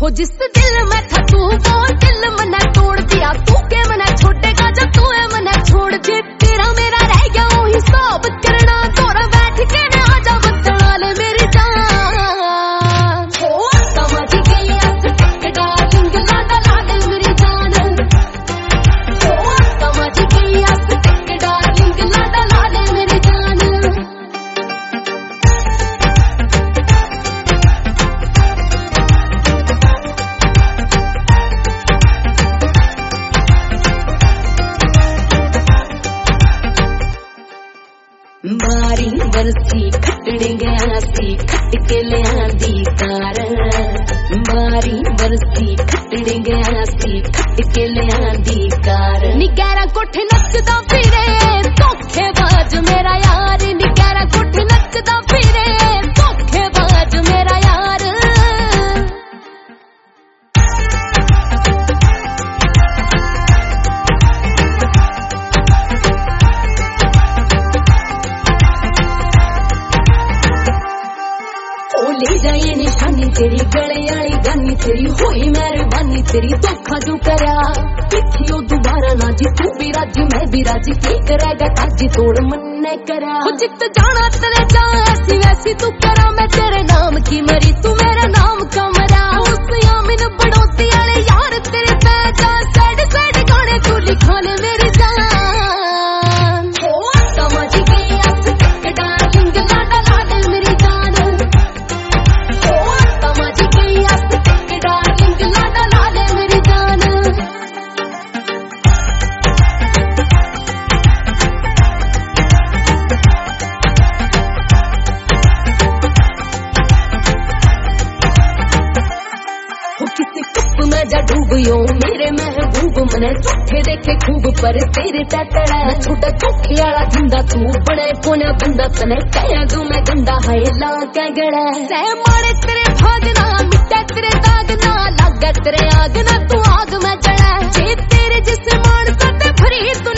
हो जिस दिल में था तू वो दिल मना तोड़ दिया, तू के मना छोड़ेगा जब तू है मना छोड़ दे। तेरा मेरा रह गया वो हिसाब करना, तोरा बैठ के ना आजा बतला ले मेरी जान। हो समझ गई अस टकड़ा लिंगला डला दे मेरी जान। हो समझ गई अस टकड़ा लिंगला डला दे मेरी जान। मारी बरसी खटड़ गया सी खट के लिया दी कार। मारी बरसी खटड़ गया सी खट के लिया दी कार। निगैरा कोठे नचदा फिरे धोखेबाज मेरा यार। निगैरा कोठे नचदा फिरे धोखेबाज मेरा यार। ले जाए निशानी तेरी गले वाली गानी तेरी होई मेहरबानी तेरी धोखा जो करा पिछियो दोबारा ना जी। तू भी राजी मैं भी राजी की करेगा ताजी तोड़ मन्ने करा। जित जाना तेरे जा ऐसी वैसी तू करा। मैं तेरे नाम की मरी तू मेरा नाम कमरा। उस यामिन बड़ोती वाले यार तेरे पैदा सैड सैड गाने तू लिखा ले मेरी जान। हो समझ गई अस टकड़ा लिंगला डला दे मेरी जान। डूबियो मेरे महबूब मने झूठे देखे खूब पर तेरे तड़ा छोटा चौखे वाला धंधा तू बड़े कोने बंदा तने कह दू मैं गंदा है ला के गड़ा। सह मारे तेरे भागना मिटे तेरे दागना लागे तेरे आगना तू आग में जड़ा। जे तेरे जिस मान सते भरी